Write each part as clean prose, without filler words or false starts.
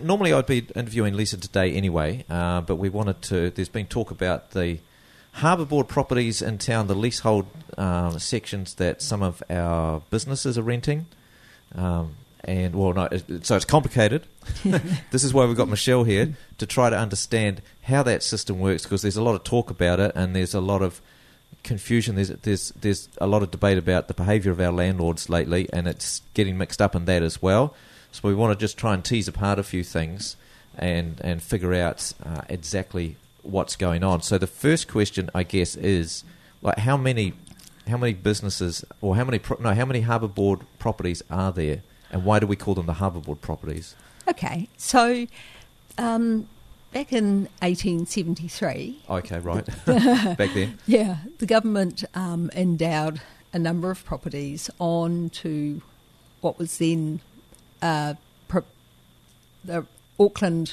normally I'd be interviewing Lisa today anyway, but we wanted to. There's been talk about the Harbour Board properties in town, the leasehold sections that some of our businesses are renting. So it's complicated. This is why we've got Michelle here to try to understand how that system works, because there's a lot of talk about it and there's a lot of confusion. There's a lot of debate about the behaviour of our landlords lately, and it's getting mixed up in that as well. So we want to just try and tease apart a few things and figure out exactly what's going on. So the first question, I guess, is like how many businesses or how many Harbour Board properties are there, and why do we call them the Harbour Board properties? Okay, so back in 1873... Okay, right. Back then. Yeah, the government endowed a number of properties on to what was then the Auckland...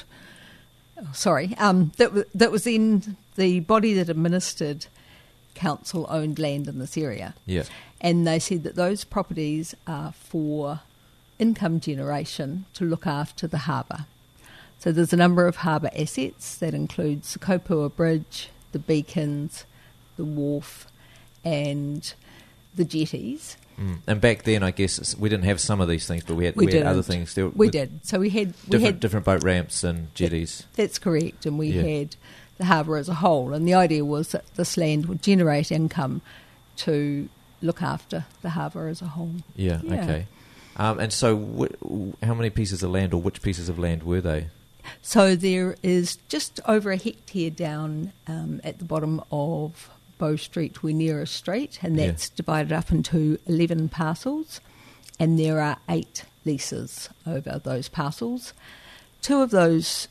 that was in the body that administered council-owned land in this area. Yeah. And they said that those properties are for income generation to look after the harbour. So there's a number of harbour assets that includes the Kopua Bridge, the beacons, the wharf, and the jetties. And back then, I guess we didn't have some of these things, but we had other things. We did. So we had different boat ramps and jetties. That's correct, and we had the harbour as a whole. And the idea was that this land would generate income to look after the harbour as a whole. Yeah. Okay. And so, how many pieces of land, or which pieces of land were they? So there is just over a hectare down at the bottom of Bow Street, Wynyera Street, and that's divided up into 11 parcels, and there are 8 leases over those parcels. 2 of those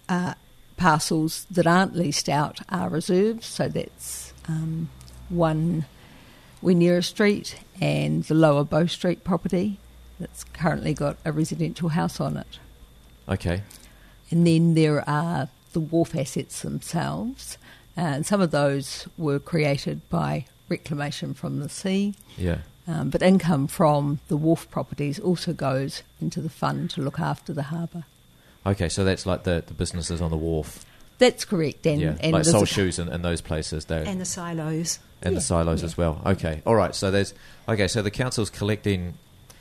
parcels that aren't leased out are reserves, so that's one Wynyera Street and the lower Bow Street property that's currently got a residential house on it. Okay. And then there are the wharf assets themselves, and some of those were created by reclamation from the sea. Yeah. But income from the wharf properties also goes into the fund to look after the harbour. Okay, so that's like the businesses on the wharf. That's correct. And like Soul Shoes and those places. And the silos. And the silos as well. Okay, all right. So so the council's collecting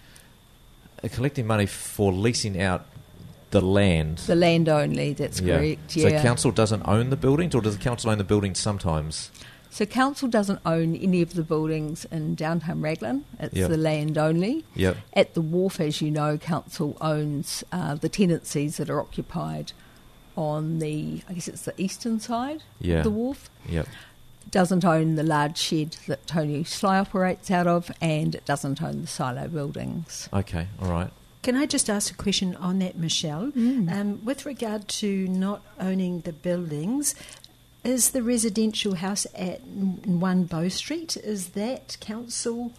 money for leasing out the land. The land only, that's correct, So council doesn't own the buildings, or does the council own the buildings sometimes? So council doesn't own any of the buildings in downtown Raglan. It's the land only. Yep. At the wharf, as you know, council owns the tenancies that are occupied on the eastern side of the wharf. Yep. Doesn't own the large shed that Tony Sly operates out of, and it doesn't own the silo buildings. Okay, all right. Can I just ask a question on that, Michelle? With regard to not owning the buildings, is the residential house at 1 Bow Street, is that council?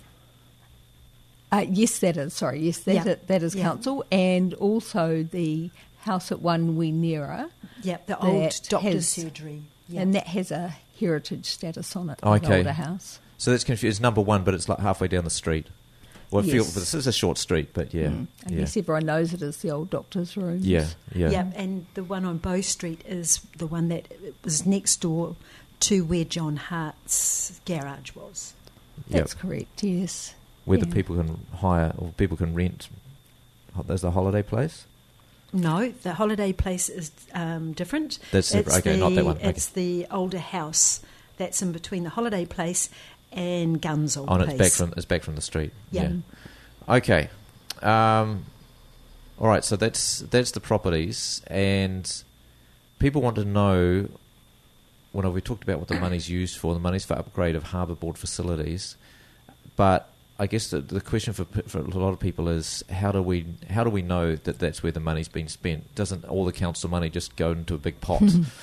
Yes, that is. Sorry, yes, that is council, and also the house at 1 Wynyera. Yeah, the old doctor's surgery. Yep. And that has a heritage status on it, an older house. So that's confused. It's number 1, but it's like halfway down the street. Well, this is a short street, but I guess everyone knows it as the old doctor's rooms. Yeah. And the one on Bow Street is the one that was next door to where John Hart's garage was. That's correct, yes. Where the people can hire or people can rent. There's the holiday place? No, the holiday place is different. That's separate. Okay, not that one. It's the older house that's in between the holiday place and Gunzel Place. It's back from the street. Yeah. Okay. All right. So that's the properties, and people want to know. Well, we talked about what the money's used for. The money's for upgrade of Harbour Board facilities, but I guess the question for a lot of people is how do we know that that's where the money's been spent? Doesn't all the council money just go into a big pot?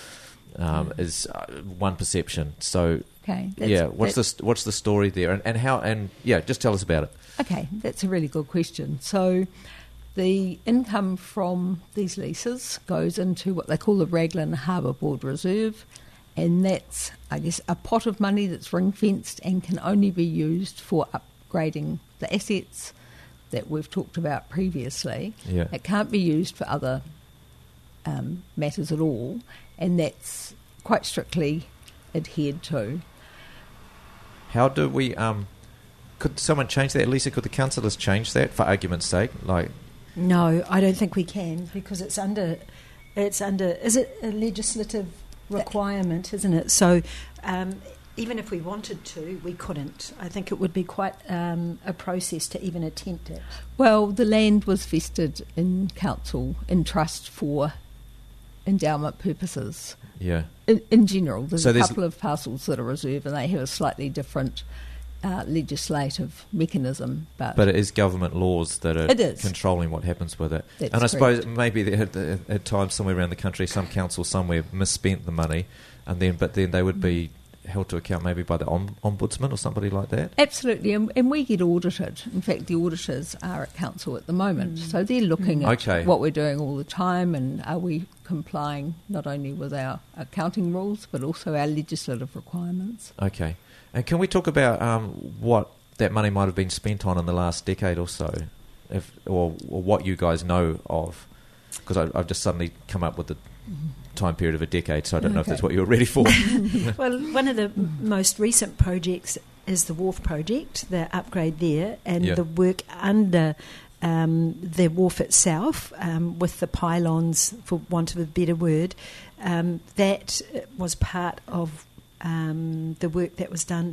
Is one perception. So what's the story there, and how, and just tell us about it. Okay, that's a really good question. So the income from these leases goes into what they call the Raglan Harbour Board Reserve, and that's, I guess, a pot of money that's ring-fenced and can only be used for upgrading the assets that we've talked about previously. Yeah. It can't be used for other matters at all, and that's quite strictly adhered to. How do we... could someone change that, Lisa? Could the councillors change that, for argument's sake? No, I don't think we can, because it's under. Is it a legislative requirement, isn't it? So even if we wanted to, we couldn't. I think it would be quite a process to even attempt it. Well, the land was vested in council in trust for endowment purposes. Yeah. In general, there's a couple of parcels that are reserved, and they have a slightly different legislative mechanism. But it is government laws that are controlling what happens with it. That's and I correct. suppose maybe at times somewhere around the country, some council somewhere misspent the money, but then they would be held to account maybe by the ombudsman or somebody like that. Absolutely, and we get audited. In fact, the auditors are at council at the moment, so they're looking at what we're doing all the time, and are we complying not only with our accounting rules but also our legislative requirements. Okay. And can we talk about what that money might have been spent on in the last decade or so, or what you guys know of? Because I've just suddenly come up with the time period of a decade, so I don't know if that's what you were ready for. Well, one of the most recent projects is the wharf project, the upgrade there, and the work under the wharf itself, with the pylons, for want of a better word. That was part of the work that was done.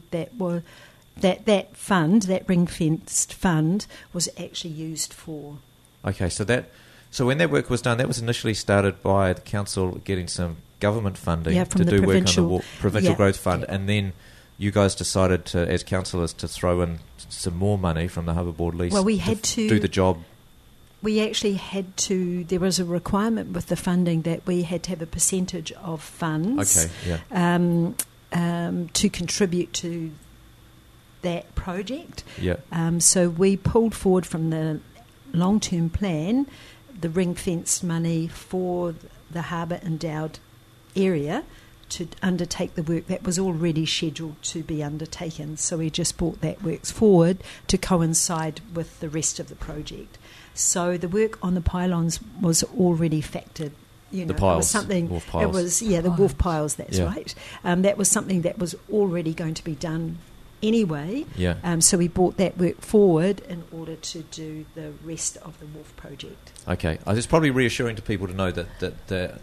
That fund, that ring-fenced fund, was actually used for. Okay, so when that work was done, that was initially started by the council getting some government funding to do work on the Provincial Growth Fund, and then you guys decided to, as councillors, to throw in some more money from the Harbour Board lease. Well, we had to do the job. We actually had to. There was a requirement with the funding that we had to have a percentage of funds. Okay, yeah. To contribute to that project. Yeah. So we pulled forward from the long-term plan the ring-fenced money for the harbour endowed area to undertake the work that was already scheduled to be undertaken. So we just brought that works forward to coincide with the rest of the project. So the work on the pylons was already factored. You know, the piles, it was something. wharf piles. It was the wharf piles. That's right. That was something that was already going to be done anyway. Yeah. So we brought that work forward in order to do the rest of the wharf project. Okay. It's probably reassuring to people to know that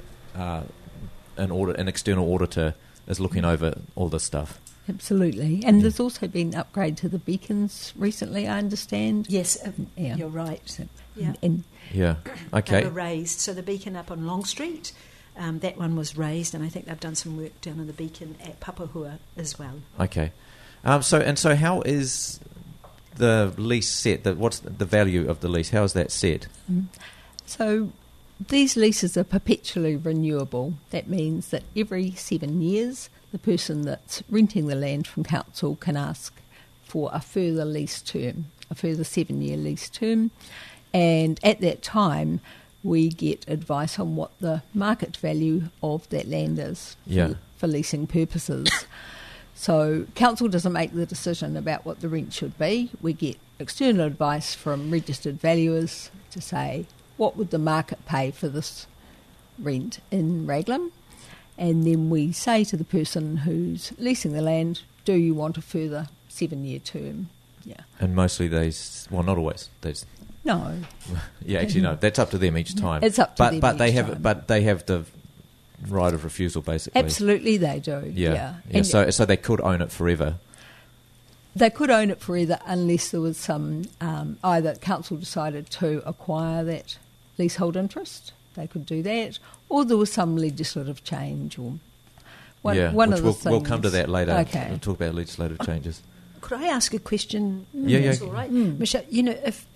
an external auditor is looking over all this stuff. Absolutely. And there's also been an upgrade to the beacons recently, I understand. Yes, you're right. Yeah. Okay. They were raised. So the beacon up on Long Street, that one was raised, and I think they've done some work down on the beacon at Papahua as well. Okay. So how is the lease set? What's the value of the lease? How is that set? So these leases are perpetually renewable. That means that every 7 years, the person that's renting the land from council can ask for a further lease term, a further 7-year lease term. And at that time, we get advice on what the market value of that land is for leasing purposes. So council doesn't make the decision about what the rent should be. We get external advice from registered valuers to say, what would the market pay for this rent in Raglan? And then we say to the person who's leasing the land, do you want a further 7-year term? Yeah. And mostly not always. No. Yeah, actually, no. That's up to them each time. It's up to them but each time. But they have the right of refusal, basically. Absolutely, they do. Yeah. So they could own it forever. They could own it forever unless there was some either council decided to acquire that leasehold interest. They could do that, or there was some legislative change, or one of the things. We'll come to that later. Okay. We'll talk about legislative changes. Could I ask a question? Yeah. That's all right. Michelle, if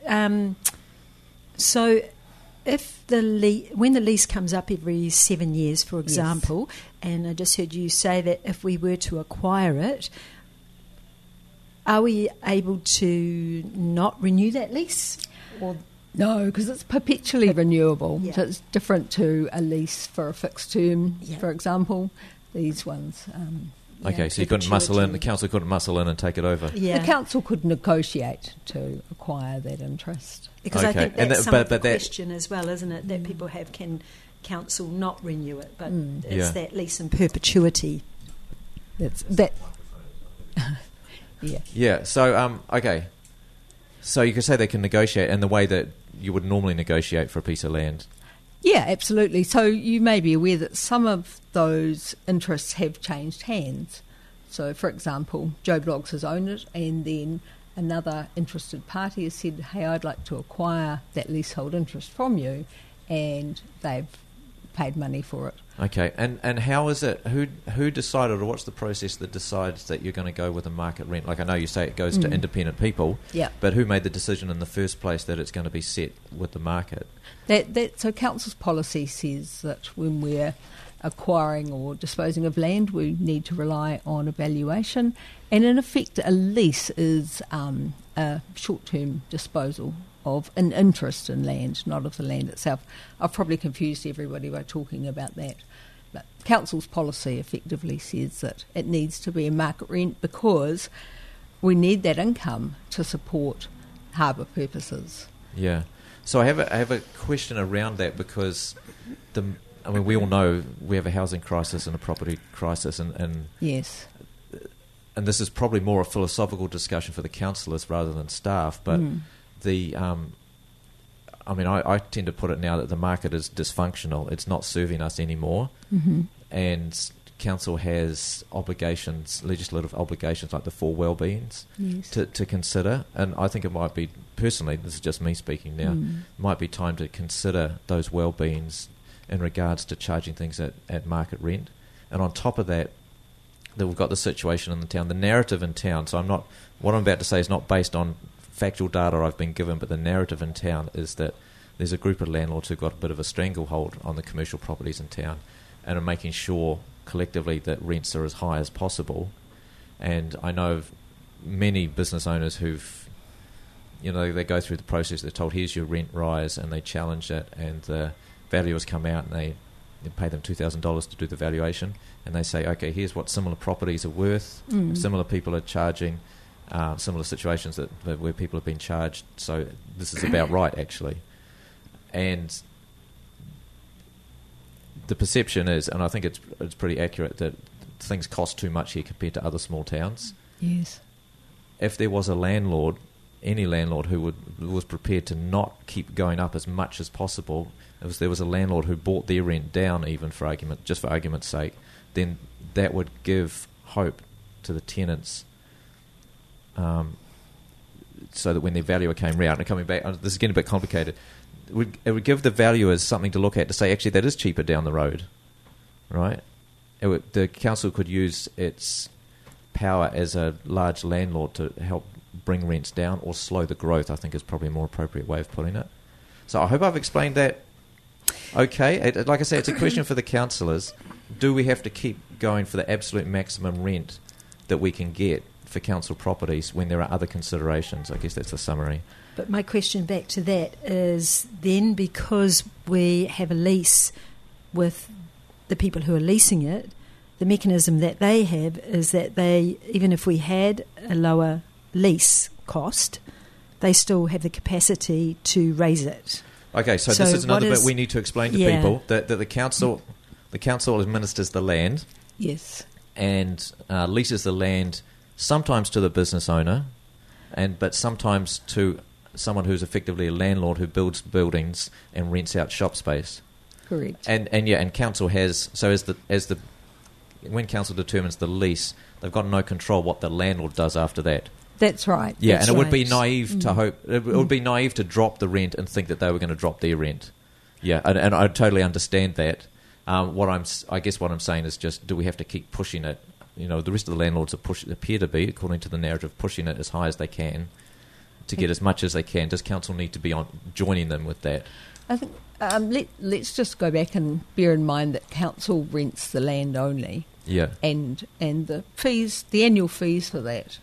when the lease comes up every 7 years, for example, and I just heard you say that if we were to acquire it, are we able to not renew that lease? Or no, because it's perpetually renewable. So it's different to a lease for a fixed term, for example. These ones. Okay, so you couldn't muscle in. The council couldn't muscle in and take it over. Yeah. The council could negotiate to acquire that interest. Because I think that's some of the question as well, isn't it? That people have, can council not renew it, but it's Yeah. that lease in perpetuity. That's that. Yeah. Yeah. So okay. So you could say they can negotiate in the way that you would normally negotiate for a piece of land. Yeah, absolutely. So you may be aware that some of those interests have changed hands. So, for example, Joe Bloggs has owned it, and then another interested party has said, hey, I'd like to acquire that leasehold interest from you, and they've paid money for it. Okay, and how is it? Who decided, or what's the process that decides that you're going to go with a market rent? Like I know you say it goes to independent people, Yeah. but who made the decision in the first place that it's going to be set with the market? So council's policy says that when we're acquiring or disposing of land, we need to rely on a valuation, and in effect, a lease is a short-term disposal of an interest in land, not of the land itself. I've probably confused everybody by talking about that. But council's policy effectively says that it needs to be a market rent because we need that income to support harbour purposes. Yeah. So I have a question around that because we all know we have a housing crisis and a property crisis, and Yes. and this is probably more a philosophical discussion for the councillors rather than staff, but I tend to put it now that the market is dysfunctional. It's not serving us anymore. Mm-hmm. And council has obligations, legislative obligations like the 4 well-beings Yes. to consider. And I think it might be, personally, this is just me speaking now, might be time to consider those well-beings in regards to charging things at market rent. And on top of that we've got the situation in the town, the narrative in town. So what I'm about to say is not based on factual data I've been given, but the narrative in town is that there's a group of landlords who've got a bit of a stranglehold on the commercial properties in town and are making sure collectively that rents are as high as possible. And I know of many business owners who've, they go through the process, they're told, here's your rent rise, and they challenge it, and the valuers come out and they pay them $2,000 to do the valuation, and they say, okay, here's what similar properties are worth, similar people are charging, similar situations where people have been charged, so this is about right, actually. And the perception is, and I think it's pretty accurate, that things cost too much here compared to other small towns. Yes. If there was a landlord, any landlord who was prepared to not keep going up as much as possible, if there was a landlord who brought their rent down even for argument's sake, then that would give hope to the tenants, so that when their valuer came round, and coming back, this is getting a bit complicated, it would give the valuers something to look at to say, actually, that is cheaper down the road, right? The council could use its power as a large landlord to help bring rents down or slow the growth, I think is probably a more appropriate way of putting it. So I hope I've explained that okay. Like I say, it's a question for the councillors. Do we have to keep going for the absolute maximum rent that we can get for council properties when there are other considerations? I guess that's the summary. But my question back to that is then, because we have a lease with the people who are leasing it, the mechanism that they have is that they, even if we had a lower lease cost, they still have the capacity to raise it. Okay, so this is another bit we need to explain to people, that the council administers the land. Yes. And leases the land sometimes to the business owner, but sometimes to someone who's effectively a landlord who builds buildings and rents out shop space. Correct. And council has, so when council determines the lease, they've got no control what the landlord does after that. That's right. Yeah, That's and it right. would be naive to hope. It would be naive to drop the rent and think that they were going to drop their rent. Yeah, and I totally understand that. I guess what I'm saying is just, do we have to keep pushing it? The rest of the landlords appear to be, according to the narrative, pushing it as high as they can to get as much as they can. Does council need to be joining them with that? I think let's just go back and bear in mind that council rents the land only. Yeah. And the fees, the annual fees for that,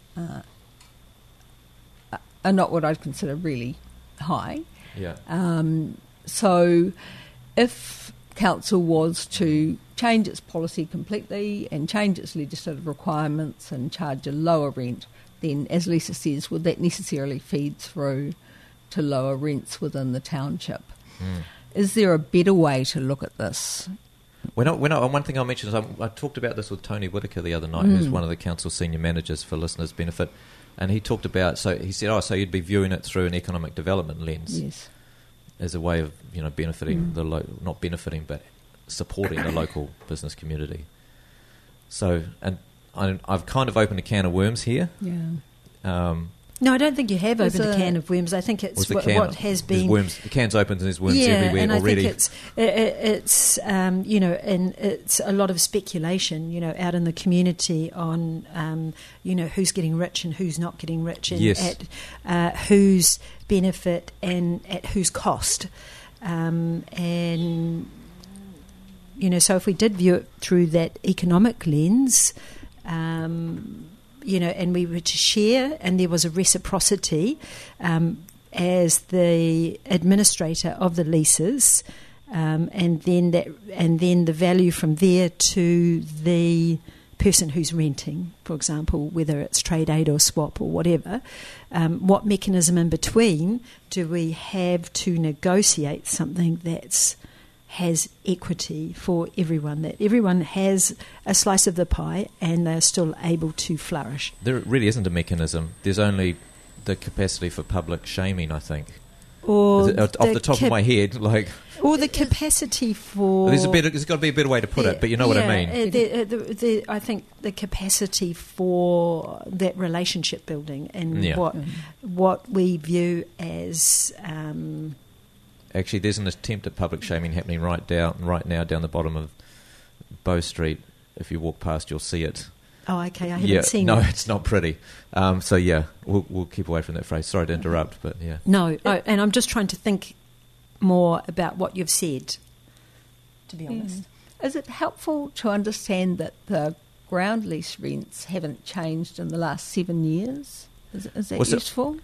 are not what I'd consider really high. Yeah. So if council was to change its policy completely and change its legislative requirements and charge a lower rent, then, as Lisa says, would that necessarily feed through to lower rents within the township? is there a better way to look at this? One thing I mentioned is I talked about this with Tony Whitaker the other night, who's one of the council senior managers for listeners' benefit, and he talked about, so he said, so you'd be viewing it through an economic development lens. Yes. As a way of, benefiting not benefiting, but supporting the local business community. So, and I've kind of opened a can of worms here. Yeah. No, I don't think you have opened a can of worms. I think it's what has been. Worms, the can's opened and there's worms everywhere and already. I think it's and it's a lot of speculation, out in the community on, who's getting rich and who's not getting rich, and at whose benefit and at whose cost, and so if we did view it through that economic lens. And we were to share, and there was a reciprocity as the administrator of the leases, and then the value from there to the person who's renting, for example, whether it's trade aid or swap or whatever. What mechanism in between do we have to negotiate something has equity for everyone, that everyone has a slice of the pie and they're still able to flourish? There really isn't a mechanism. There's only the capacity for public shaming, I think. Or off the top of my head, or the capacity for... There's got to be a better way to put it, but you know what I mean. I think the capacity for that relationship building and what we view as... Actually, there's an attempt at public shaming happening right now down the bottom of Bow Street. If you walk past, you'll see it. Oh, okay. I haven't seen it. No, it's not pretty. We'll keep away from that phrase. Sorry to interrupt, but yeah. No, and I'm just trying to think more about what you've said, to be honest. Is it helpful to understand that the ground lease rents haven't changed in the last 7 years? Is that useful?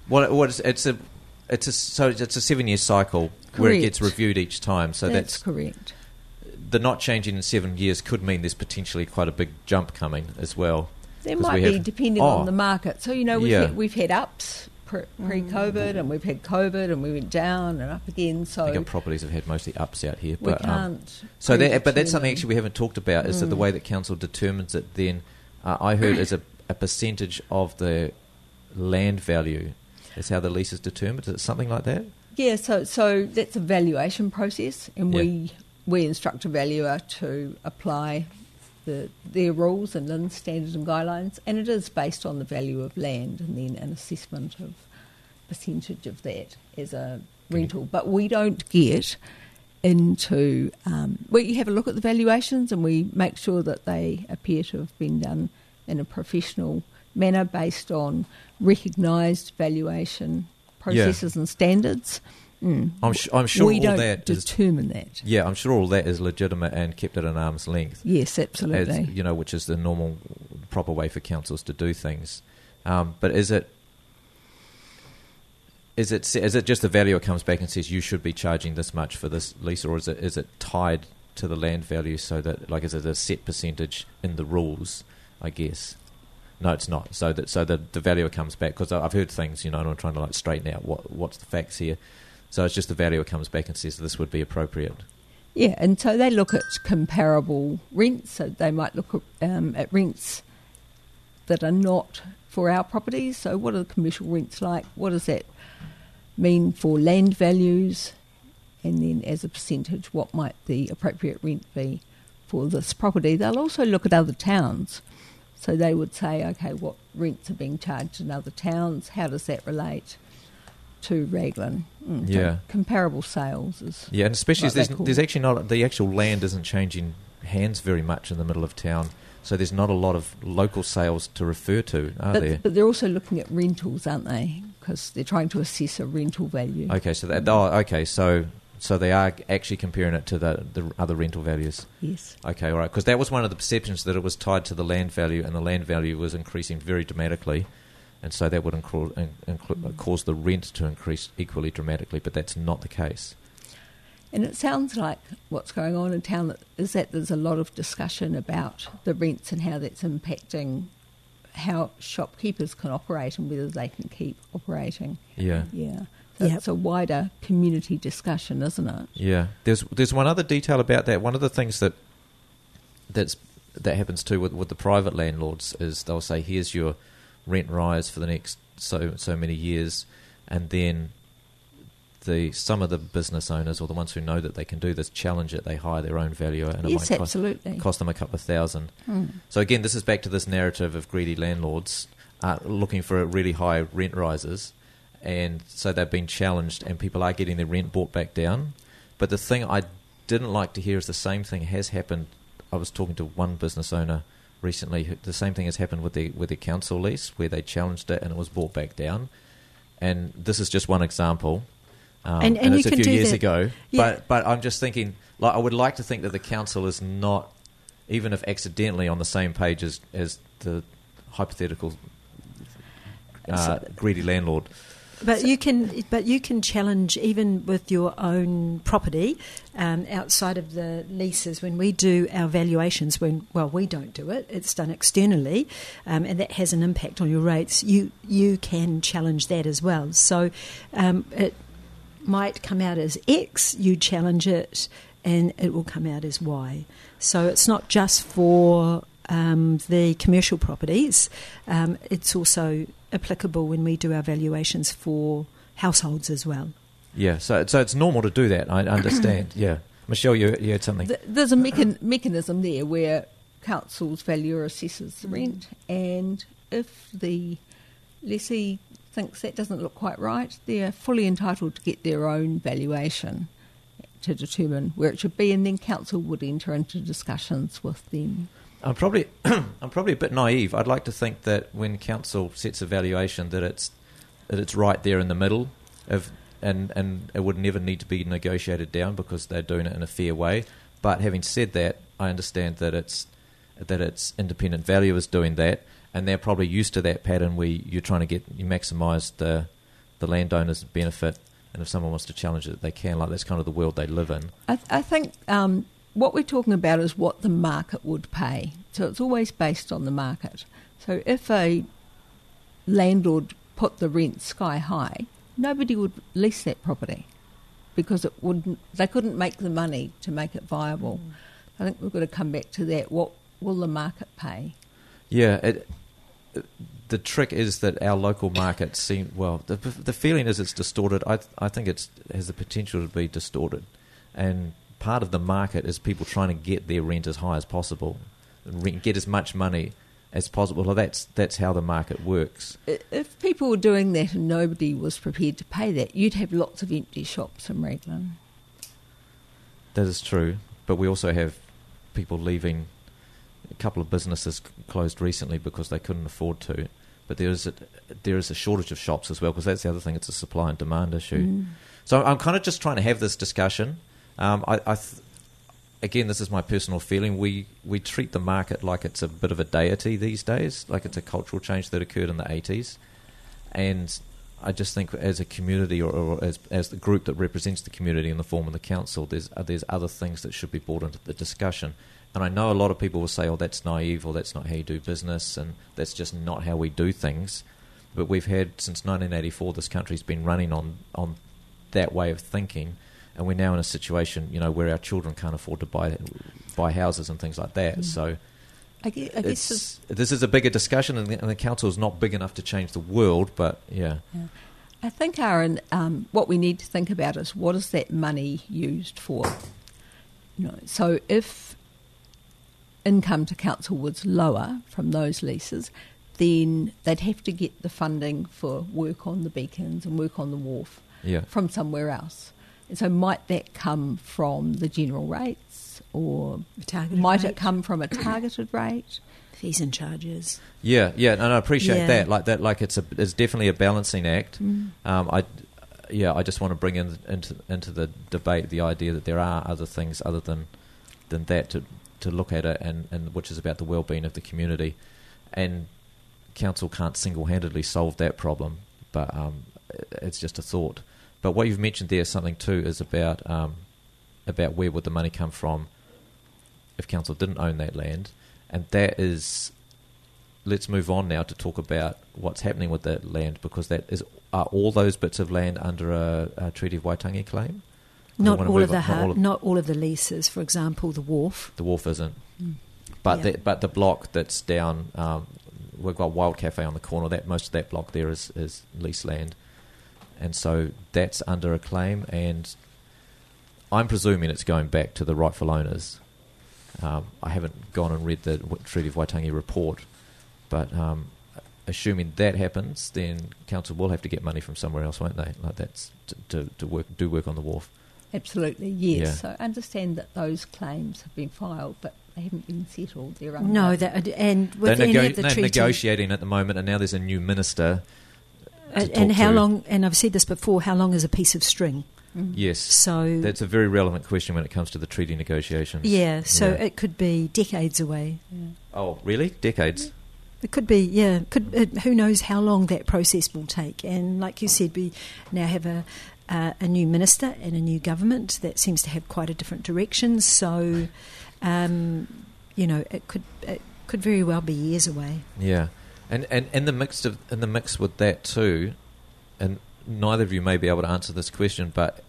It's a 7-year cycle. Correct. Where it gets reviewed each time. So that's correct. The not changing in 7 years could mean there's potentially quite a big jump coming as well. There might be, depending on the market. So, we've had ups pre-COVID, and we've had COVID, and we went down and up again. So I think our properties have had mostly ups out here. We can't. But that's something actually we haven't talked about, is that the way that council determines it then, I heard, is a percentage of the land value is how the lease is determined. Is it something like that? Yeah, so that's a valuation process, and we instruct a valuer to apply their rules and LINZ standards and guidelines, and it is based on the value of land and then an assessment of percentage of that as a rental. But we don't get into... we have a look at the valuations and we make sure that they appear to have been done in a professional manner based on recognised valuation processes and standards. I'm sure we all don't that determine that. Yeah, I'm sure all that is legitimate and kept at an arm's length. Yes, absolutely. Which is the normal, proper way for councils to do things. But is it just the valuer comes back and says you should be charging this much for this lease, or is it tied to the land value so that is it a set percentage in the rules? I guess. No, it's not. So the valuer comes back, because I've heard things, and I'm trying to straighten out what's the facts here. So it's just the valuer comes back and says this would be appropriate. Yeah, and so they look at comparable rents. So they might look at rents that are not for our properties. So what are the commercial rents like? What does that mean for land values? And then as a percentage, what might the appropriate rent be for this property? They'll also look at other towns. So they would say, okay, what rents are being charged in other towns? How does that relate to Raglan? So comparable sales is... Yeah, and especially as there's actually not... The actual land isn't changing hands very much in the middle of town, so there's not a lot of local sales to refer to, are there? But they're also looking at rentals, aren't they? Because they're trying to assess a rental value. Okay, so they are actually comparing it to the other rental values. Yes. Okay, all right. Because that was one of the perceptions, that it was tied to the land value, and the land value was increasing very dramatically, and so that would cause the rent to increase equally dramatically. But that's not the case. And it sounds like what's going on in town is that there's a lot of discussion about the rents and how that's impacting how shopkeepers can operate and whether they can keep operating. Yeah. Yeah. So it's a wider community discussion, isn't it? Yeah. There's one other detail about that. One of the things that happens too with the private landlords is they'll say, here's your rent rise for the next so many years, and then some of the business owners or the ones who know that they can do this challenge it. They hire their own valuer, and yes, it might absolutely. cost them a couple of thousand. So again, this is back to this narrative of greedy landlords looking for really high rent rises, and so they've been challenged, and people are getting their rent brought back down. But the thing I didn't like to hear is the same thing has happened. I was talking to one business owner recently. The same thing has happened with their council lease, where they challenged it and it was brought back down. And this is just one example. And it's a few years ago. Yeah. But I'm just thinking, I would like to think that the council is not, even if accidentally, on the same page as the hypothetical greedy landlord. But you can challenge even with your own property outside of the leases. When we do our valuations, we don't do it; it's done externally, and that has an impact on your rates. You can challenge that as well. So it might come out as X. You challenge it, and it will come out as Y. So it's not just for the commercial properties; it's also applicable when we do our valuations for households as well. Yeah, so it's normal to do that. I understand. Yeah, Michelle, you had something. There's a mechanism there where council's valuer assesses the rent, and if the lessee thinks that doesn't look quite right, they're fully entitled to get their own valuation to determine where it should be, and then council would enter into discussions with them. I'm probably a bit naive. I'd like to think that when council sets a valuation, that it's right there in the middle and it would never need to be negotiated down because they're doing it in a fair way. But having said that, I understand that it's independent valuers doing that, and they're probably used to that pattern where you're trying to maximise the landowner's benefit, and if someone wants to challenge it, they can. Like, that's kind of the world they live in. I think. What we're talking about is what the market would pay. So it's always based on the market. So if a landlord put the rent sky high, nobody would lease that property because they couldn't make the money to make it viable. I think we've got to come back to that. What will the market pay? Yeah, the trick is that our local market the feeling is it's distorted. I think it has the potential to be distorted, and part of the market is people trying to get their rent as high as possible, get as much money as possible. Well, that's how the market works. If people were doing that and nobody was prepared to pay that, you'd have lots of empty shops in Raglan. That is true, but we also have people leaving. A couple of businesses closed recently because they couldn't afford to. But there is a shortage of shops as well, because that's the other thing. It's a supply and demand issue. So I'm kind of just trying to have this discussion. Again, this is my personal feeling. We treat the market like it's a bit of a deity these days, like it's a cultural change that occurred in the 80s. And I just think as a community or as the group that represents the community in the form of the council, there's other things that should be brought into the discussion. And I know a lot of people will say, oh, that's naive, or that's not how you do business, and that's just not how we do things. But we've had, since 1984, this country's been running on that way of thinking. And we're now in a situation, where our children can't afford to buy houses and things like that. So I guess this is a bigger discussion, and the council is not big enough to change the world. But yeah. I think, Aaron, what we need to think about is what is that money used for? So if income to council was lower from those leases, then they'd have to get the funding for work on the beacons and work on the wharf from somewhere else. And so might that come from the general rates, or might it come from a targeted rate? Fees and charges. Yeah, and I appreciate that. Like it's definitely a balancing act. I just want to bring into the debate the idea that there are other things other than that to look at it, and which is about the well-being of the community. And council can't single-handedly solve that problem, but it's just a thought. But what you've mentioned there, something too, is about where would the money come from if council didn't own that land, and that is let's move on now to talk about what's happening with that land, because are all those bits of land under a Treaty of Waitangi claim? Not all of the leases. For example, the wharf. The wharf isn't. But but the block that's down, we've got Wild Cafe on the corner. Most of that block there is lease land, and so that's under a claim. And I'm presuming it's going back to the rightful owners. I haven't gone and read the Treaty of Waitangi report, but assuming that happens, then council will have to get money from somewhere else, won't they? Like that's to do work on the wharf. Absolutely, yes. Yeah. So I understand that those claims have been filed, but they haven't been settled. They're with any of the treaty, negotiating at the moment, and now there's a new minister. And how long? And I've said this before. How long is a piece of string? Yes. So that's a very relevant question when it comes to the treaty negotiations. Yeah. So it could be decades away. Yeah. Oh, really? Decades? It could be. Yeah. Who knows how long that process will take? And like you said, we now have a new minister and a new government that seems to have quite a different direction. So, it could very well be years away. Yeah, and in the mix with that too, and neither of you may be able to answer this question, but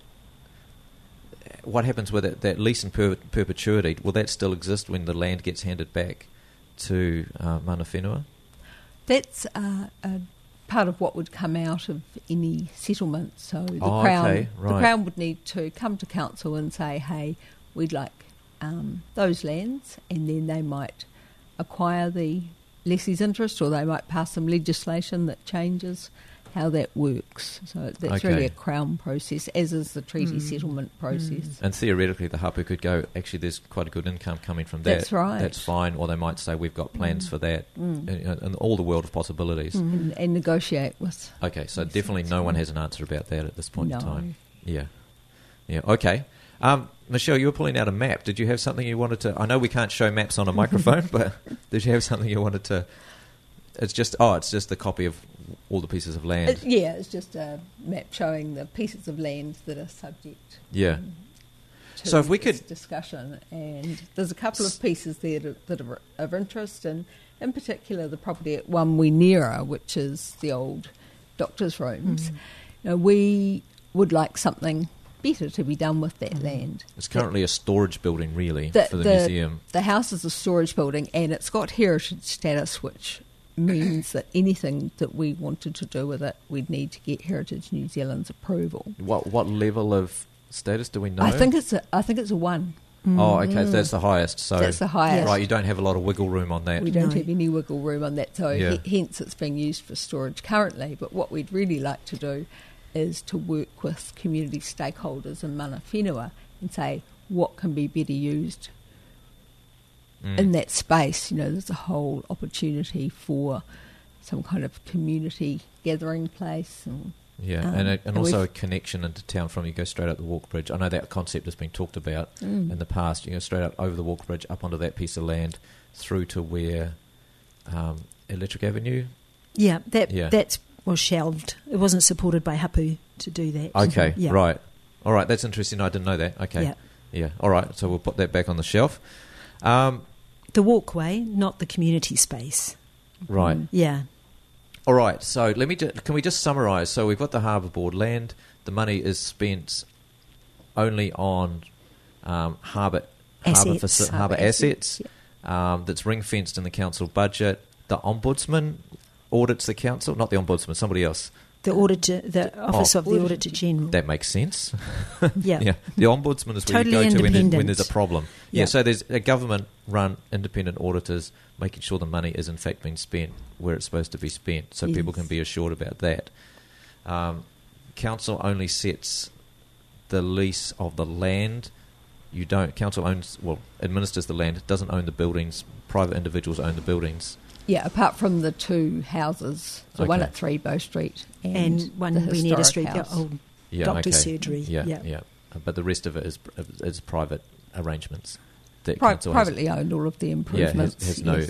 what happens with that lease in perpetuity? Will that still exist when the land gets handed back to mana whenua? That's a part of what would come out of any settlement. So the Crown would need to come to council and say, hey, we'd like those lands, and then they might acquire the lessee's interest, or they might pass some legislation that changes how that works. So that's really a Crown process, as is the treaty settlement process. And theoretically, the hapu could go, actually, there's quite a good income coming from that. That's right. That's fine. Or they might say, we've got plans for that, and all the world of possibilities. And negotiate with... Okay, so definitely no one has an answer about that at this point in time. Yeah. Yeah, okay. Michelle, you were pulling out a map. Did you have something you wanted to... I know we can't show maps on a microphone, but did you have something you wanted to... It's just the copy of all the pieces of land. It's just a map showing the pieces of land that are subject to so if we could discussion. And there's a couple of pieces there that are of interest, and in particular the property at 1 Wenera, which is the old doctor's rooms. We would like something better to be done with that land. It's currently a storage building, really, for the museum. The house is a storage building, and it's got heritage status, which means that anything that we wanted to do with it, we'd need to get Heritage New Zealand's approval. What level of status do we know? I think it's a 1. Oh, okay, so that's the highest. So that's the highest. Right, you don't have a lot of wiggle room on that. We don't have any wiggle room on that, so hence it's being used for storage currently. But what we'd really like to do is to work with community stakeholders in mana whenua and say what can be better used in that space. There's a whole opportunity for some kind of community gathering place. And also a connection into town from, you go straight up the walk bridge. I know that concept has been talked about in the past. You go straight up over the walk bridge, up onto that piece of land, through to where Electric Avenue. That was shelved. It wasn't supported by hapu to do that. Okay, right. All right, that's interesting. I didn't know that. Okay. Yeah. All right, so we'll put that back on the shelf. The walkway, not the community space. Right. Yeah. All right, so can we just summarise? So we've got the Harbour Board land. The money is spent only on harbour assets. That's ring-fenced in the council budget. The Ombudsman audits the council, not the Ombudsman, somebody else. The Office of the Auditor General. That makes sense. Yeah. The Ombudsman is where totally you go to when there's a problem. Yeah. So there's a government-run independent auditors making sure the money is in fact being spent where it's supposed to be spent, so people can be assured about that. Council only sets the lease of the land. Council administers the land, doesn't own the buildings. Private individuals own the buildings. Yeah, apart from the 2 houses, the one at 3 Bow Street and one in Wenera Street, the old doctor's surgery. Yeah. But the rest of it is private arrangements. That privately owned, all of the improvements. Has no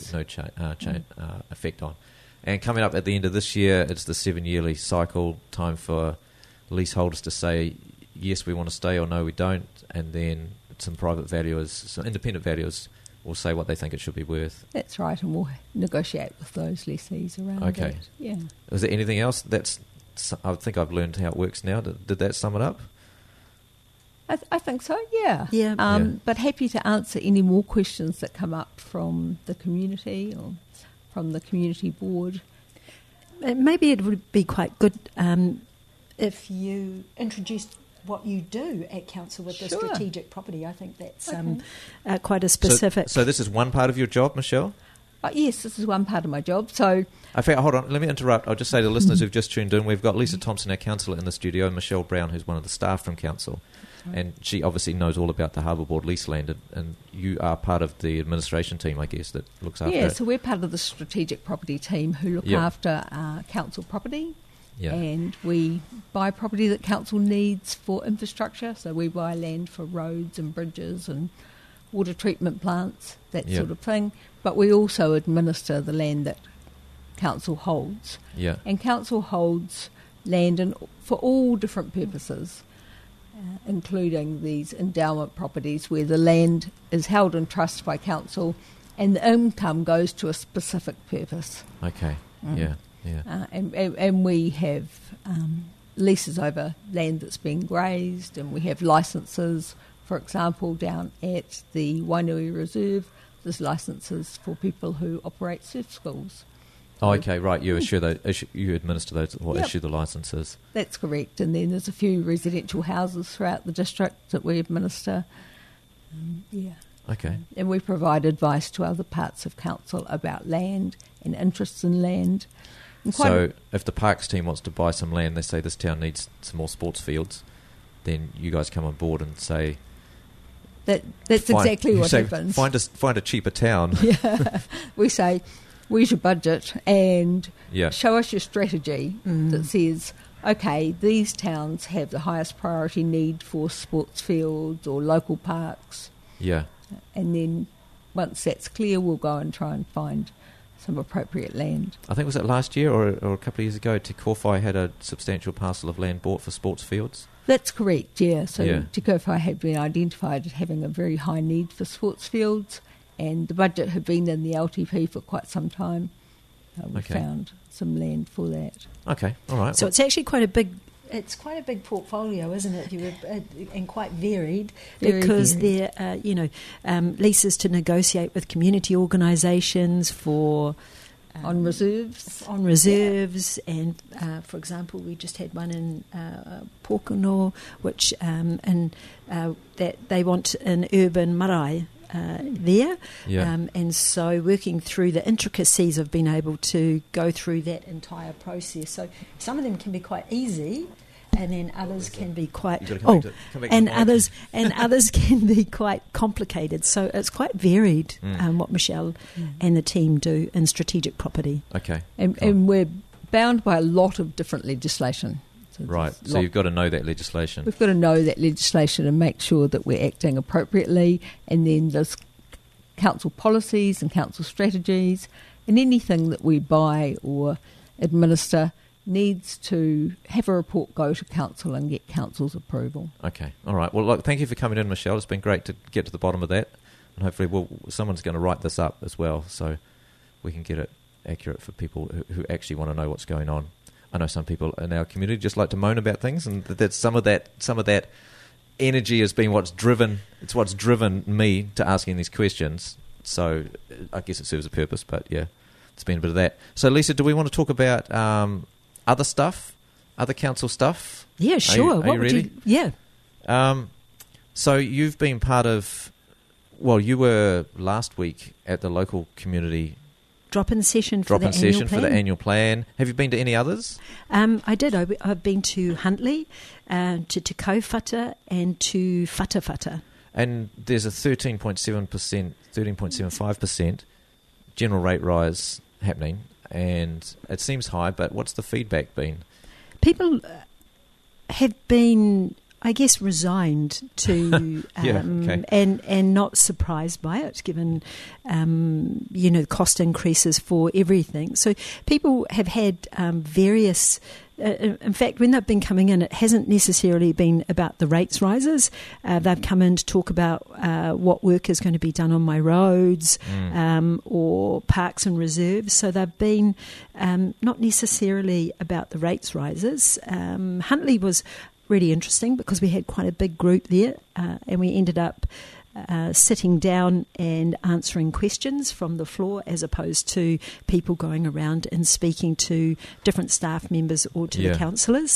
effect on. And coming up at the end of this year, it's the 7-yearly cycle, time for leaseholders to say, yes, we want to stay, or no, we don't. And then some private valuers, some independent valuers will say what they think it should be worth. That's right, and we'll negotiate with those lessees around Okay. that. Yeah. Is there anything else? I think I've learned how it works now. Did that sum it up? I think so, yeah. Yeah. But happy to answer any more questions that come up from the community or from the community board. Maybe it would be quite good if you introduced what you do at council with the Sure. strategic property. I think that's Okay. quite a specific. So this is one part of your job, Michelle? Yes, this is one part of my job. So, In fact, hold on, let me interrupt. I'll just say to listeners who've just tuned in, we've got Lisa Thompson, our councillor, in the studio, and Michelle Brown, who's one of the staff from council. right. And she obviously knows all about the Harbour Board lease land, and you are part of the administration team, I guess, that looks after yeah, it. so we're part of the strategic property team who look Yep. after council property. Yeah. And we buy property that council needs for infrastructure. So we buy land for roads and bridges and water treatment plants, that Yep. sort of thing. But we also administer the land that council holds. Yeah. And council holds land for all different purposes, including these endowment properties where the land is held in trust by council and the income goes to a specific purpose. Okay. Yeah. Yeah. And we have leases over land that's been grazed, and we have licences, for example, down at the Wainui Reserve, there's licences for people who operate surf schools. Oh, okay, right. You you administer those, or Yep. issue the licences. That's correct. And then there's a few residential houses throughout the district that we administer. Yeah. Okay. And we provide advice to other parts of council about land and interests in land. And So if the parks team wants to buy some land, they say this town needs some more sports fields, then you guys come on board and say... that's find- exactly you what say, happens. Find a cheaper town. Yeah. We say, where's your budget? And Yeah. show us your strategy that says, okay, these towns have the highest priority need for sports fields or local parks. Yeah. And then once that's clear, we'll go and try and find some appropriate land. I think was it last year or a couple of years ago, Te Kōwhai had a substantial parcel of land bought for sports fields. That's correct, yeah. So Yeah. Te Kōwhai had been identified as having a very high need for sports fields, and the budget had been in the LTP for quite some time. We Okay. found some land for that. Okay, all right. So it's actually quite a big. It's quite a big portfolio, isn't it? And quite varied, Very because varied. there are leases to negotiate with community organisations for On reserves. on reserves, and for example, we just had one in Pōkeno, which that they want an urban marae there, Yeah. and so working through the intricacies of being able to go through that entire process. So some of them can be quite easy, and then others can be quite You've got to come back to the mic. and others can be quite complicated. So it's quite varied what Michelle and the team do in strategic property. Okay. And, cool. and we're bound by a lot of different legislation. So Right. there's So you've got to know that legislation. We've got to know that legislation and make sure that we're acting appropriately, and then there's council policies and council strategies, and anything that we buy or administer needs to have a report go to council and get council's approval. Okay. All right. Well, look, thank you for coming in, Michelle. It's been great to get to the bottom of that, and hopefully someone's going to write this up as well, so we can get it accurate for people who actually want to know what's going on. I know some people in our community just like to moan about things, and that some of that energy has been what's driven me to asking these questions. So I guess it serves a purpose, but yeah, it's been a bit of that. So Lisa, do we want to talk about other stuff, other council stuff? Yeah, sure. Are you ready? Yeah. So you've been part of. Well, you were last week at the local community Drop-in session for the annual plan. Have you been to any others? I did. I've been to Huntly, to Te Kaupata, and to Whatawhata. And there's a 13.75% general rate rise happening, and it seems high, but what's the feedback been? People have been I guess, resigned to and not surprised by it, given cost increases for everything. So people have had various. In fact, when they've been coming in, it hasn't necessarily been about the rates rises. They've come in to talk about what work is going to be done on my roads or parks and reserves. So they've been not necessarily about the rates rises. Huntly was really interesting because we had quite a big group there, and we ended up sitting down and answering questions from the floor as opposed to people going around and speaking to different staff members or to the councillors.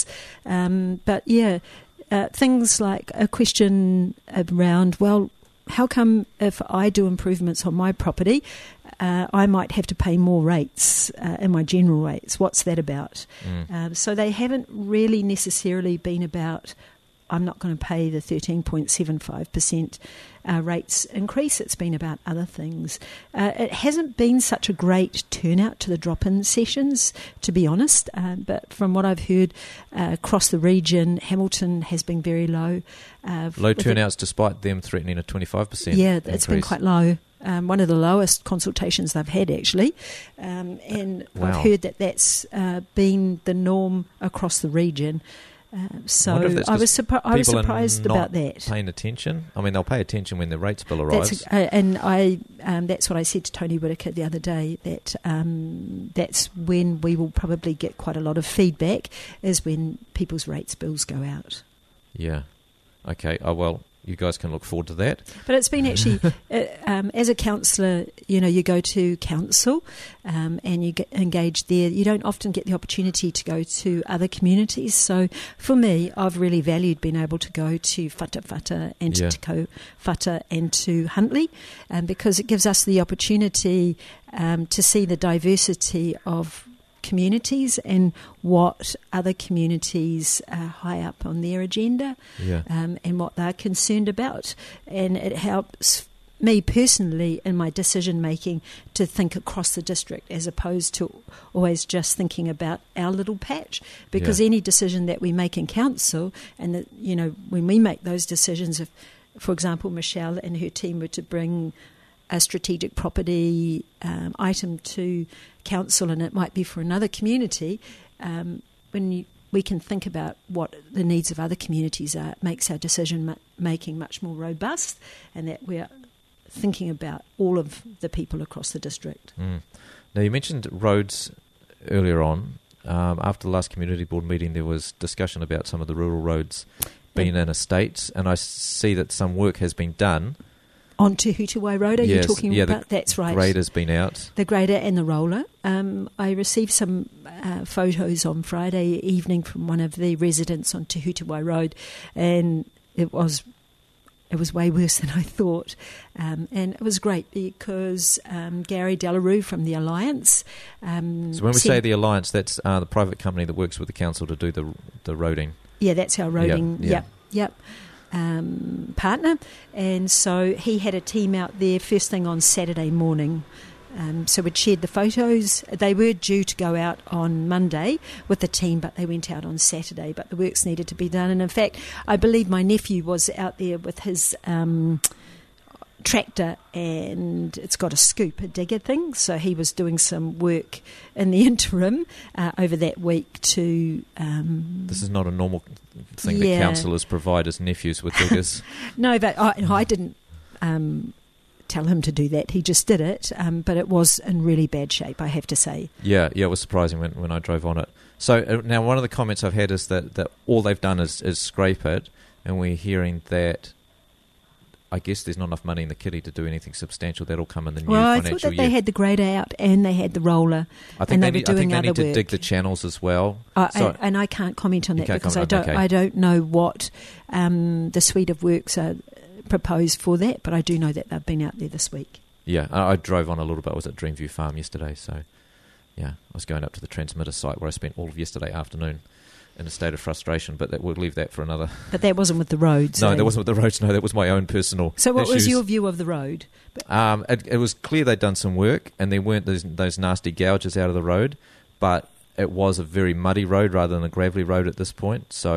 Things like a question around, well, how come if I do improvements on my property, I might have to pay more rates in my general rates? What's that about? So they haven't really necessarily been about, I'm not going to pay the 13.75% rates increase. It's been about other things. It hasn't been such a great turnout to the drop-in sessions, to be honest, but from what I've heard across the region, Hamilton has been very low. Low turnouts despite them threatening a 25% Yeah, increase. It's been quite low. One of the lowest consultations they've had, actually. And wow. I've heard that's been the norm across the region. So I was surprised about that. Paying attention. I mean, they'll pay attention when the rates bill arrives. That's what I said to Tony Whitaker the other day. That that's when we will probably get quite a lot of feedback, is when people's rates bills go out. Yeah. Okay. Oh well. You guys can look forward to that. But it's been actually, as a councillor, you go to council and you get engaged there. You don't often get the opportunity to go to other communities. So for me, I've really valued being able to go to Whatawhata and to Te Kauwhata and to Huntly, because it gives us the opportunity to see the diversity of communities and what other communities are high up on their agenda and what they're concerned about. And it helps me personally in my decision making to think across the district as opposed to always just thinking about our little patch, because any decision that we make in council, and when we make those decisions, if, for example, Michelle and her team were to bring a strategic property item to council, and it might be for another community, we can think about what the needs of other communities are. It makes our decision making much more robust, and that we're thinking about all of the people across the district. Now, you mentioned roads earlier on. After the last community board meeting, there was discussion about some of the rural roads being in estates, and I see that some work has been done. On Te Hutawai Road, are you talking about? That's right. The grader's been out. The grader and the roller. I received some photos on Friday evening from one of the residents on Te Hutawai Road, and it was way worse than I thought. And it was great because Gary Delarue from the Alliance. So when we say the Alliance, that's the private company that works with the council to do the roading. Yeah, that's our roading. Yep. Partner, and so he had a team out there first thing on Saturday morning. So we'd shared the photos. They were due to go out on Monday with the team, but they went out on Saturday. But the works needed to be done, and in fact, I believe my nephew was out there with his tractor, and it's got a digger thing, so he was doing some work in the interim over that week to... This is not a normal thing that councillors provide as nephews with diggers. No, but I didn't tell him to do that. He just did it, but it was in really bad shape, I have to say. Yeah, it was surprising when I drove on it. So now one of the comments I've had is that all they've done is scrape it, and we're hearing that I guess there's not enough money in the kitty to do anything substantial. That'll come in the new financial year. I thought that they had the grader out and they had the roller. I think they need to dig the channels as well. And I can't comment on that because I don't know what the suite of works are proposed for that, but I do know that they've been out there this week. Yeah, I drove on a little bit. I was at Dreamview Farm yesterday, so I was going up to the transmitter site where I spent all of yesterday afternoon in a state of frustration, but we'll leave that for another... But that wasn't with the roads. No, that wasn't with the roads. No, that was my own personal So what issues. Was your view of the road? It was clear they'd done some work, and there weren't those nasty gouges out of the road, but it was a very muddy road rather than a gravelly road at this point, so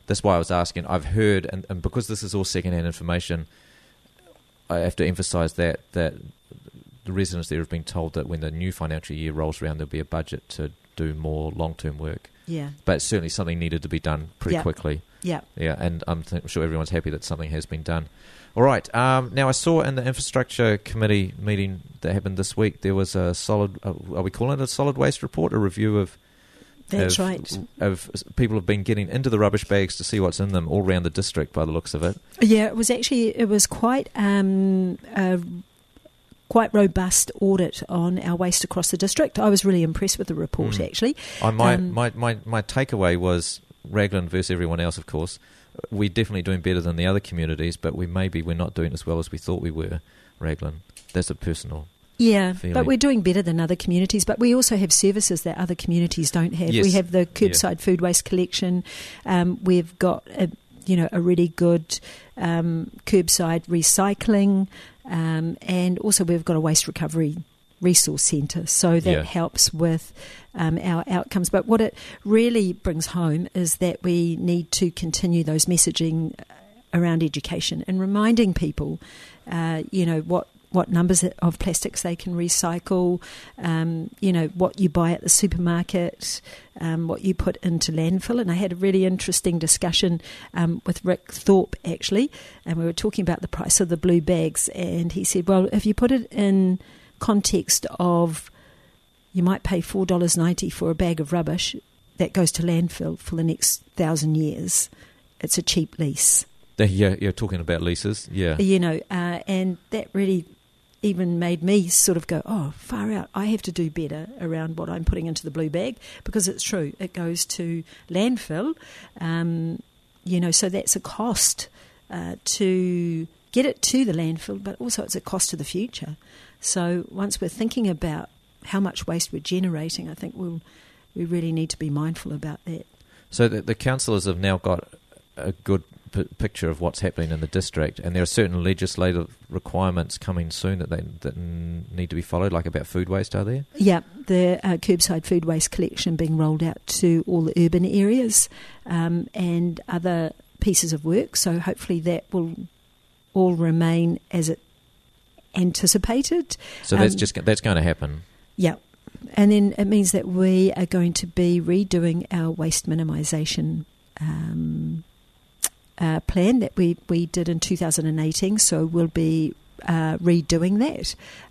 that's why I was asking. I've heard, and because this is all second-hand information, I have to emphasise that the residents there have been told that when the new financial year rolls around, there'll be a budget to do more long-term work. Yeah. But certainly something needed to be done pretty quickly. Yeah. Yeah, and I'm sure everyone's happy that something has been done. All right. Now, I saw in the Infrastructure Committee meeting that happened this week, there was a solid, are we calling it a solid waste report, a review of... That's right. Of people have been getting into the rubbish bags to see what's in them all around the district by the looks of it. Yeah, it was quite a quite robust audit on our waste across the district. I was really impressed with the report, actually. My takeaway was Raglan versus everyone else, of course. We're definitely doing better than the other communities, but we're not doing as well as we thought we were, Raglan. That's a personal... Yeah, feeling. But we're doing better than other communities. But we also have services that other communities don't have. Yes. We have the curbside food waste collection. We've got a really good curbside recycling, and also we've got a waste recovery resource centre. So that helps with our outcomes. But what it really brings home is that we need to continue those messaging around education and reminding people, what numbers of plastics they can recycle, what you buy at the supermarket, what you put into landfill. And I had a really interesting discussion with Rick Thorpe, actually, and we were talking about the price of the blue bags. And he said, well, if you put it in context of you might pay $4.90 for a bag of rubbish that goes to landfill for the next 1,000 years, it's a cheap lease. Yeah, you're talking about leases, yeah. And that really... even made me sort of go, oh, far out. I have to do better around what I'm putting into the blue bag, because it's true. It goes to landfill, so that's a cost to get it to the landfill, but also it's a cost to the future. So once we're thinking about how much waste we're generating, I think we really need to be mindful about that. So the councillors have now got a good picture of what's happening in the district, and there are certain legislative requirements coming soon that need to be followed, like about food waste, are there? Yeah, the curbside food waste collection being rolled out to all the urban areas, and other pieces of work. So hopefully that will all remain as it anticipated. So that's going to happen. Yeah. And then it means that we are going to be redoing our waste minimisation plan that we did in 2018, so we'll be redoing that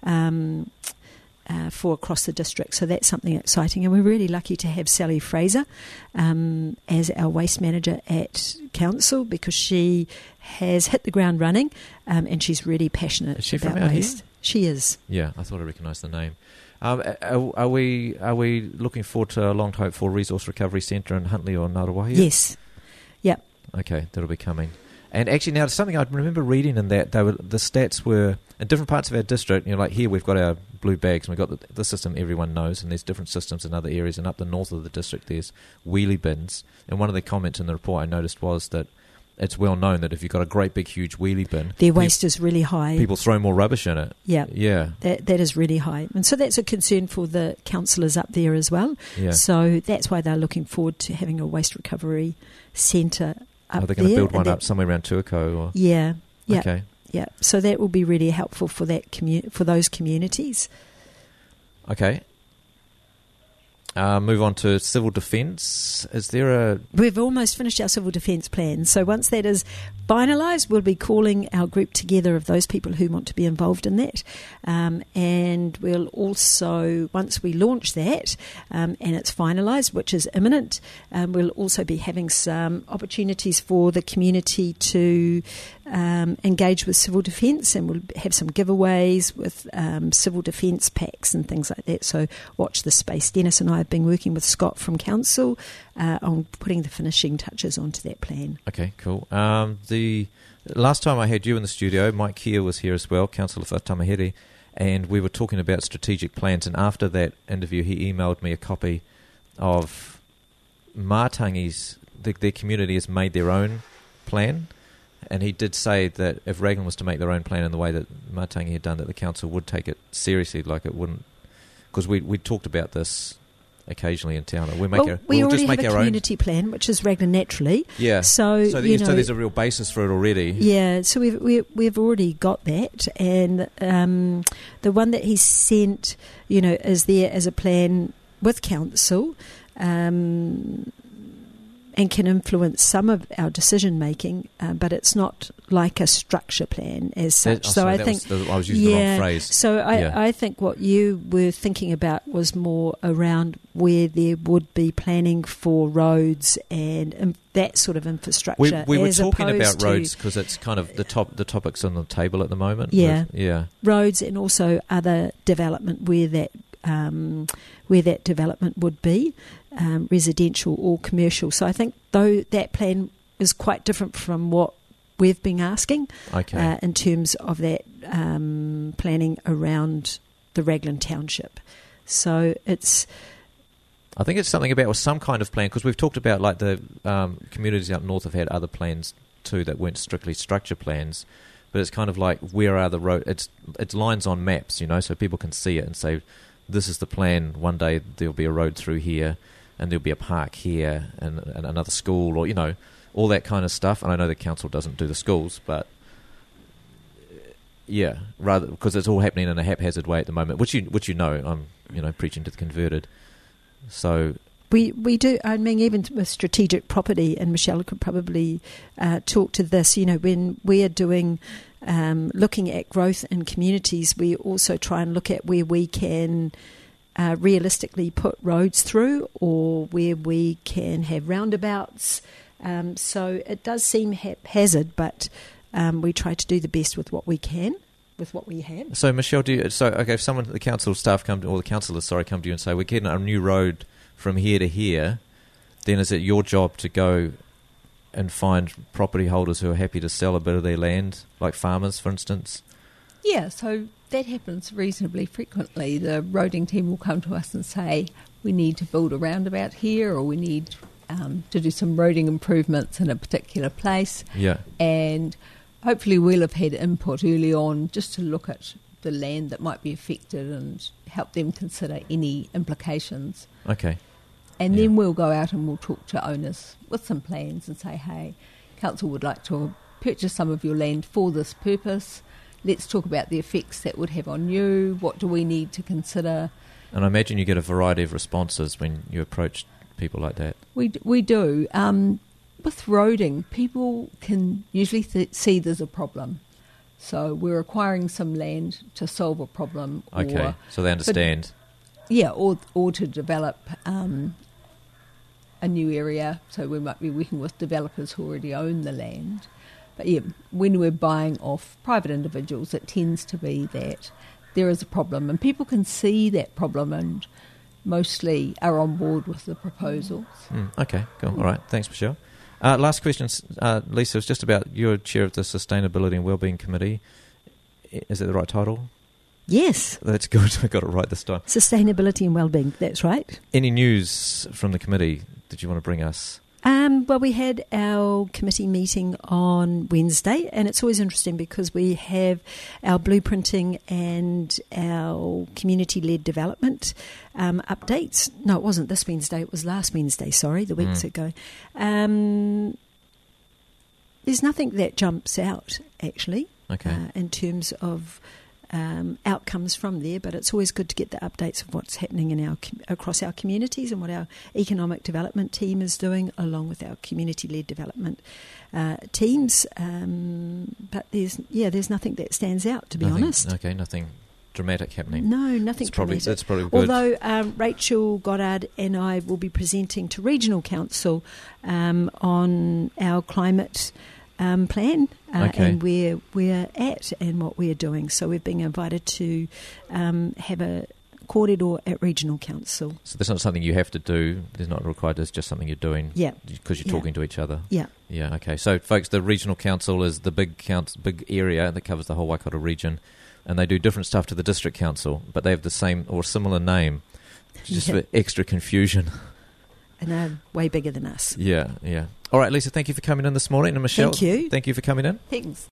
for across the district. So that's something exciting, and we're really lucky to have Sally Fraser as our waste manager at council, because she has hit the ground running, and she's really passionate is she about from out waste. Here? She is. Yeah, I thought I recognised the name. Are we looking forward to a long hoped for resource recovery centre in Huntly or Ngaruawahia? Yes. Yep. Okay, that'll be coming. And actually, now something I remember reading in that the stats were in different parts of our district. Like here, we've got our blue bags, and we've got the system everyone knows, and there's different systems in other areas. And up the north of the district, there's wheelie bins. And one of the comments in the report I noticed was that it's well known that if you've got a great big huge wheelie bin, their waste is really high. People throw more rubbish in it. Yeah. That is really high. And so that's a concern for the councillors up there as well. Yeah. So that's why they're looking forward to having a waste recovery centre up there. Are they going to build one up somewhere around Tuakau? Or? Yeah. Okay. Yeah. So that will be really helpful for for those communities. Okay. Move on to civil defence. Is there We've almost finished our civil defence plan. So once that is finalised, we'll be calling our group together of those people who want to be involved in that. And we'll also, once we launch that and it's finalised, which is imminent, we'll also be having some opportunities for the community to engage with civil defence, and we'll have some giveaways with civil defence packs and things like that. So watch the space. Dennis and I have been working with Scott from council on putting the finishing touches onto that plan. Okay, cool. The last time I had you in the studio, Mike Keir was here as well, Councillor for Tamahere, and we were talking about strategic plans. And after that interview, he emailed me a copy of Mātangi's. Their community has made their own plan, and he did say that if Raglan was to make their own plan in the way that Mātangi had done, that the council would take it seriously, like it wouldn't. Because we talked about this occasionally in town. We we'll already just make have a our community plan, which is Raglan Naturally. Yeah. So there's a real basis for it already. Yeah. So we've already got that, and the one that he sent, is there as a plan with council. And can influence some of our decision making, but it's not like a structure plan as such. I was using the wrong phrase. So I think what you were thinking about was more around where there would be planning for roads and that sort of infrastructure. We were talking about roads because it's kind of the topics on the table at the moment. Yeah, roads and also other development where that development would be. Residential or commercial. So I think though that plan is quite different from what we've been asking in terms of that planning around the Raglan Township. So I think it's something about some kind of plan, because we've talked about like the communities out north have had other plans too that weren't strictly structure plans, but it's kind of like where are the roads? It's lines on maps, so people can see it and say, this is the plan. One day there'll be a road through here, and there'll be a park here, and another school, or all that kind of stuff. And I know the council doesn't do the schools, but rather because it's all happening in a haphazard way at the moment, which I'm preaching to the converted. So we do. I mean, even with strategic property, and Michelle could probably talk to this. When we are doing looking at growth in communities, we also try and look at where we can realistically put roads through, or where we can have roundabouts. So it does seem haphazard, but we try to do the best with what we can, with what we have. So Michelle, if the council staff come to you and say, we're getting a new road from here to here, then is it your job to go and find property holders who are happy to sell a bit of their land, like farmers, for instance? Yeah, so that happens reasonably frequently. The roading team will come to us and say, we need to build a roundabout here, or we need to do some roading improvements in a particular place. Yeah. And hopefully we'll have had input early on just to look at the land that might be affected and help them consider any implications. Okay. And then we'll go out and we'll talk to owners with some plans and say, hey, council would like to purchase some of your land for this purpose. Let's talk about the effects that would have on you. What do we need to consider? And I imagine you get a variety of responses when you approach people like that. We do. With roading, people can usually see there's a problem. So we're acquiring some land to solve a problem. Okay, so they understand. Or to develop a new area. So we might be working with developers who already own the land. But when we're buying off private individuals, it tends to be that there is a problem, and people can see that problem and mostly are on board with the proposals. Okay, cool. All right, thanks, Michelle. Last question, Lisa, was just about your chair of the Sustainability and Wellbeing Committee. Is that the right title? Yes. That's good. I got it right this time. Sustainability and Wellbeing, that's right. Any news from the committee that you want to bring us? Well, we had our committee meeting on Wednesday, and it's always interesting because we have our blueprinting and our community-led development updates. No, it wasn't this Wednesday, it was last Wednesday, the weeks ago. There's nothing that jumps out, actually, in terms of outcomes from there, but it's always good to get the updates of what's happening in across our communities and what our economic development team is doing, along with our community-led development teams. But there's nothing that stands out, to be honest. Okay, nothing dramatic happening. No, nothing dramatic. That's probably good. Although Rachel Goddard and I will be presenting to Regional Council on our climate plan and where we're at and what we're doing. So we've been invited to have a corridor at Regional Council. So that's not something you have to do. There's not required. It's just something you're doing. Yeah, because you're talking to each other. Yeah. Yeah. Okay. So, folks, the Regional Council is the big area that covers the whole Waikato region, and they do different stuff to the District Council, but they have the same or similar name, just for extra confusion. And they're way bigger than us. Yeah, yeah. All right, Lisa, thank you for coming in this morning. And Michelle, thank you. Thank you for coming in. Thanks.